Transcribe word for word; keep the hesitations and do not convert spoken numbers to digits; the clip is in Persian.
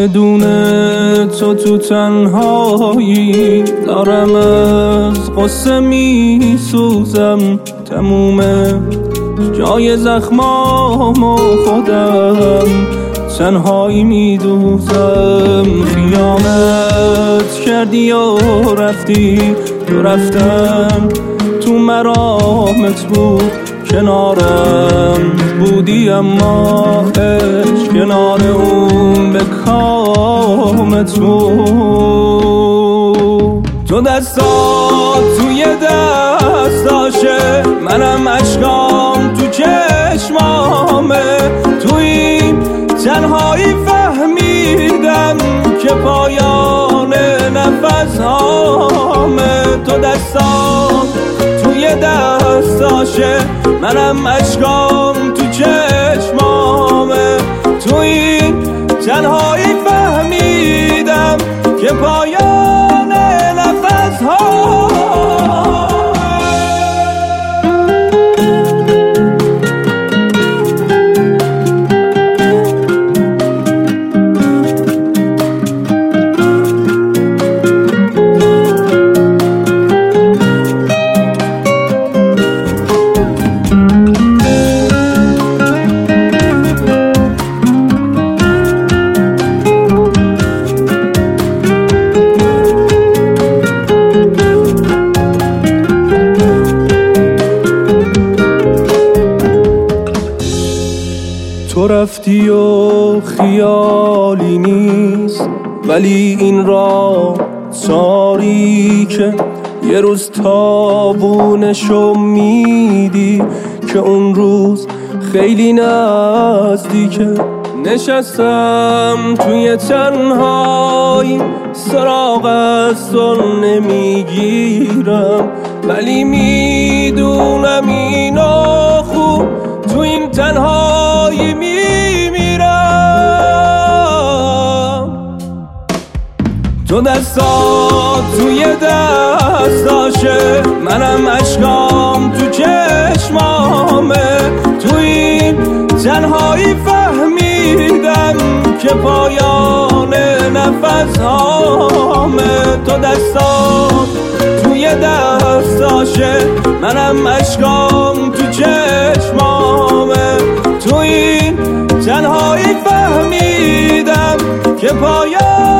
بدون تو تو تنهایی دارم از قصه می سوزم، تموم جای زخمامو خودم تنهایی می دوزم. خیانت کردی و رفتی و رفتم تو مرامت بود، کنارم بودی اما عشق کنار اون به کامت بود. تو دستات توی دستاشه، منم اشکام تو چشمامه، تو این تنهایی فهمیدم که پایان نفس هامه. تو دستات توی دستاشه، منم اشکام تو چشمامه، تو این تنهایی فهمیدم که پایان نفس ها. تو رفتی و خیالی نیست، ولی این را تاریکه. یه روز تابونشو میدی که اون روز خیلی نزدیکه. نشستم توی تنهایی، سراغ از تو نمیگیرم، ولی میدونم اینو خوب تو این تنهایی میمیرم. تو دستات توی دستاشه، منم اشکام تو چشمامه، تو این تنهایی فهمیدم که پایان نفس هامه. تو دستات توی دستاشه، منم اشکام تو چشمامه، تو این تنهایی فهمیدم که پایان